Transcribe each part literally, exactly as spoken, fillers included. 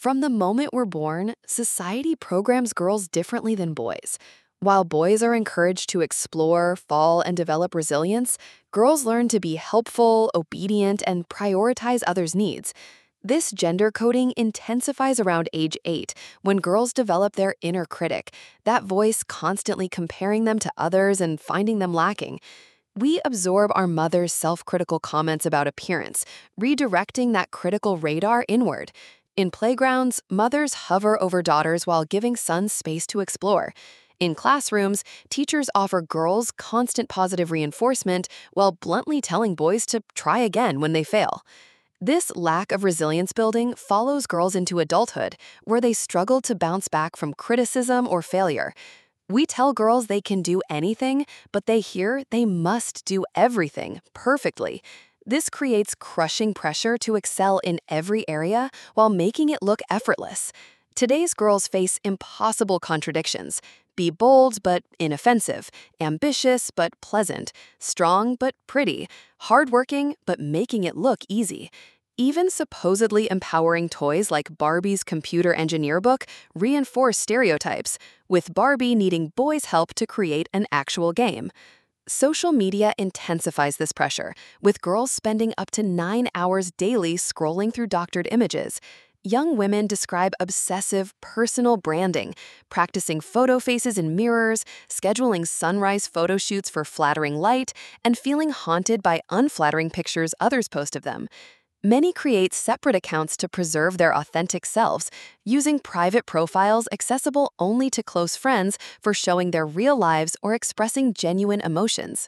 From the moment we're born, society programs girls differently than boys. While boys are encouraged to explore, fall, and develop resilience, girls learn to be helpful, obedient, and prioritize others' needs. This gender coding intensifies around age eight, when girls develop their inner critic, that voice constantly comparing them to others and finding them lacking. We absorb our mother's self-critical comments about appearance, redirecting that critical radar inward. In playgrounds, mothers hover over daughters while giving sons space to explore. In classrooms, teachers offer girls constant positive reinforcement while bluntly telling boys to try again when they fail. This lack of resilience building follows girls into adulthood, where they struggle to bounce back from criticism or failure. We tell girls they can do anything, but they hear they must do everything perfectly. This creates crushing pressure to excel in every area while making it look effortless. Today's girls face impossible contradictions. Be bold but inoffensive, ambitious but pleasant, strong but pretty, hardworking but making it look easy. Even supposedly empowering toys like Barbie's computer engineer book reinforce stereotypes, with Barbie needing boys' help to create an actual game. Social media intensifies this pressure, with girls spending up to nine hours daily scrolling through doctored images. Young women describe obsessive personal branding, practicing photo faces in mirrors, scheduling sunrise photo shoots for flattering light, and feeling haunted by unflattering pictures others post of them. Many create separate accounts to preserve their authentic selves, using private profiles accessible only to close friends for showing their real lives or expressing genuine emotions.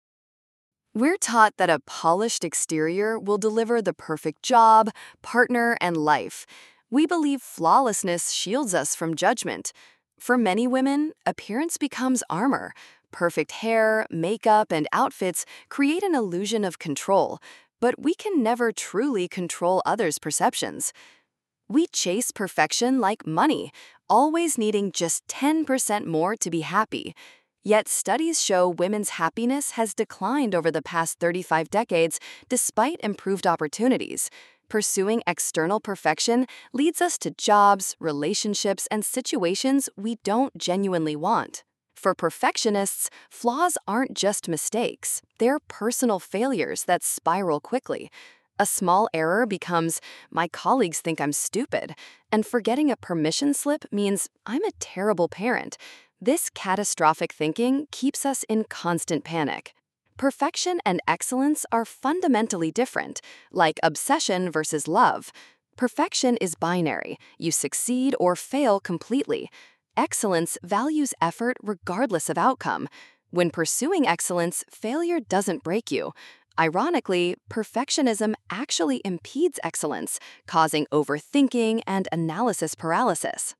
We're taught that a polished exterior will deliver the perfect job, partner, and life. We believe flawlessness shields us from judgment. For many women, appearance becomes armor. Perfect hair, makeup, and outfits create an illusion of control, but we can never truly control others' perceptions. We chase perfection like money, always needing just ten percent more to be happy. Yet studies show women's happiness has declined over the past thirty-five decades despite improved opportunities. Pursuing external perfection leads us to jobs, relationships, and situations we don't genuinely want. For perfectionists, flaws aren't just mistakes, they're personal failures that spiral quickly. A small error becomes, "My colleagues think I'm stupid," and forgetting a permission slip means, "I'm a terrible parent." This catastrophic thinking keeps us in constant panic. Perfection and excellence are fundamentally different, like obsession versus love. Perfection is binary. You succeed or fail completely. Excellence values effort regardless of outcome. When pursuing excellence, failure doesn't break you. Ironically, perfectionism actually impedes excellence, causing overthinking and analysis paralysis.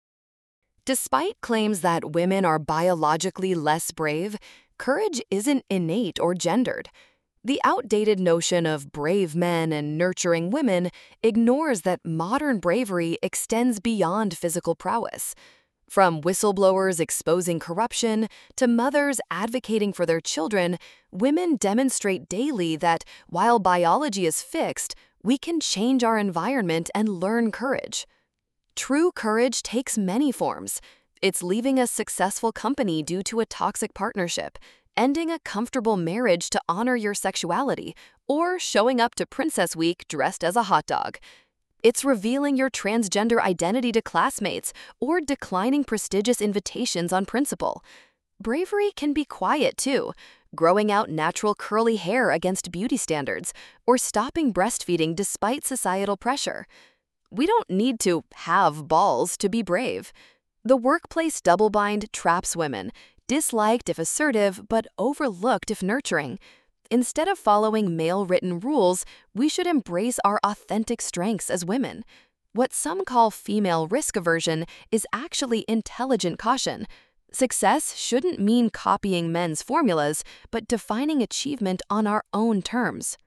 Despite claims that women are biologically less brave, courage isn't innate or gendered. The outdated notion of brave men and nurturing women ignores that modern bravery extends beyond physical prowess. From whistleblowers exposing corruption to mothers advocating for their children, women demonstrate daily that while biology is fixed, we can change our environment and learn courage. True courage takes many forms. It's leaving a successful company due to a toxic partnership, ending a comfortable marriage to honor your sexuality, or showing up to Princess Week dressed as a hot dog. It's revealing your transgender identity to classmates or declining prestigious invitations on principle. Bravery can be quiet, too, growing out natural curly hair against beauty standards or stopping breastfeeding despite societal pressure. We don't need to have balls to be brave. The workplace double-bind traps women, disliked if assertive but overlooked if nurturing. Instead of following male-written rules, we should embrace our authentic strengths as women. What some call female risk aversion is actually intelligent caution. Success shouldn't mean copying men's formulas, but defining achievement on our own terms.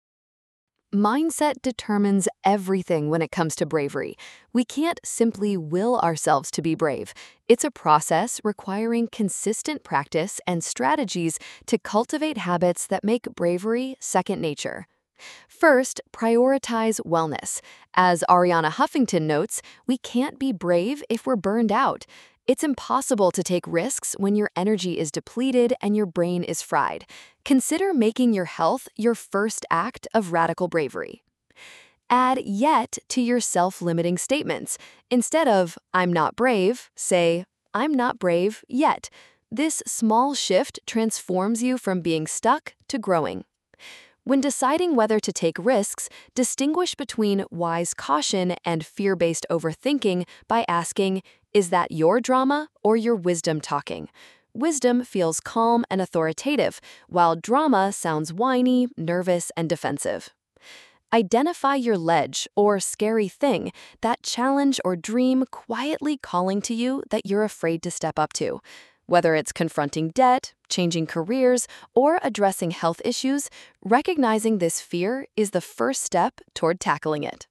Mindset determines everything when it comes to bravery. We can't simply will ourselves to be brave. It's a process requiring consistent practice and strategies to cultivate habits that make bravery second nature. First, prioritize wellness. As Ariana Huffington notes, we can't be brave if we're burned out. It's impossible to take risks when your energy is depleted and your brain is fried. Consider making your health your first act of radical bravery. Add yet to your self-limiting statements. Instead of, I'm not brave, say, I'm not brave yet. This small shift transforms you from being stuck to growing. When deciding whether to take risks, distinguish between wise caution and fear-based overthinking by asking, is that your drama or your wisdom talking? Wisdom feels calm and authoritative, while drama sounds whiny, nervous, and defensive. Identify your ledge or scary thing, that challenge or dream quietly calling to you that you're afraid to step up to. Whether it's confronting debt, changing careers, or addressing health issues, recognizing this fear is the first step toward tackling it.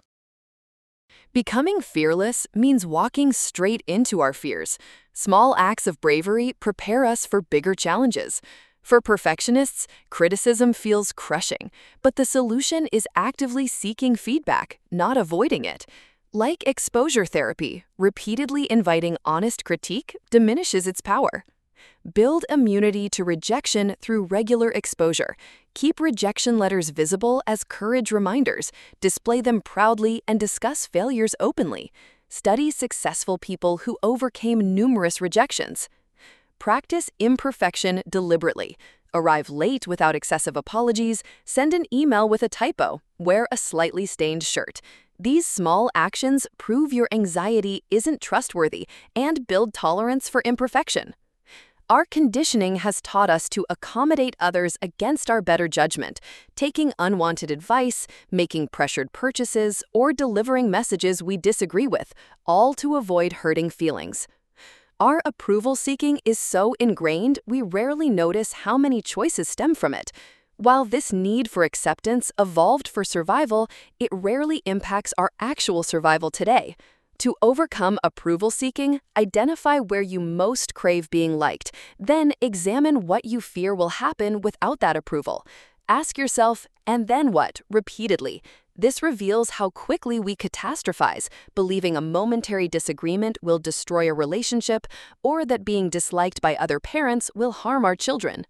Becoming fearless means walking straight into our fears. Small acts of bravery prepare us for bigger challenges. For perfectionists, criticism feels crushing, but the solution is actively seeking feedback, not avoiding it. Like exposure therapy, repeatedly inviting honest critique diminishes its power. Build immunity to rejection through regular exposure. Keep rejection letters visible as courage reminders, display them proudly, and discuss failures openly. Study successful people who overcame numerous rejections. Practice imperfection deliberately. Arrive late without excessive apologies, send an email with a typo, wear a slightly stained shirt. These small actions prove your anxiety isn't trustworthy and build tolerance for imperfection. Our conditioning has taught us to accommodate others against our better judgment, taking unwanted advice, making pressured purchases, or delivering messages we disagree with, all to avoid hurting feelings. Our approval seeking is so ingrained we rarely notice how many choices stem from it. While this need for acceptance evolved for survival, it rarely impacts our actual survival today. To overcome approval seeking, identify where you most crave being liked, then examine what you fear will happen without that approval. Ask yourself, and then what, repeatedly. This reveals how quickly we catastrophize, believing a momentary disagreement will destroy a relationship or that being disliked by other parents will harm our children.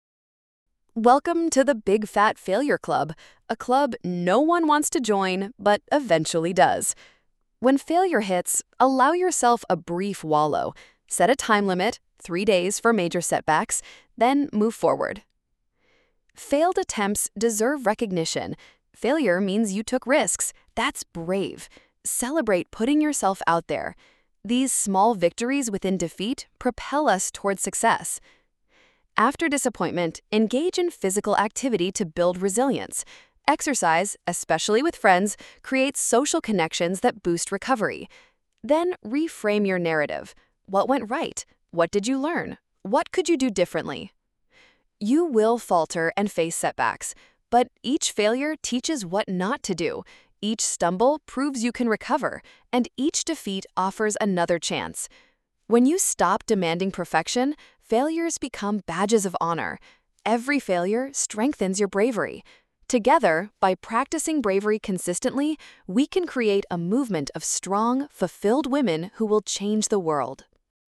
Welcome to the Big Fat Failure Club, a club no one wants to join, but eventually does. When failure hits, allow yourself a brief wallow. Set a time limit, three days for major setbacks, then move forward. Failed attempts deserve recognition. Failure means you took risks. That's brave. Celebrate putting yourself out there. These small victories within defeat propel us toward success. After disappointment, engage in physical activity to build resilience. Exercise, especially with friends, creates social connections that boost recovery. Then reframe your narrative. What went right? What did you learn? What could you do differently? You will falter and face setbacks, but each failure teaches what not to do. Each stumble proves you can recover, and each defeat offers another chance. When you stop demanding perfection, failures become badges of honor. Every failure strengthens your bravery. Together, by practicing bravery consistently, we can create a movement of strong, fulfilled women who will change the world.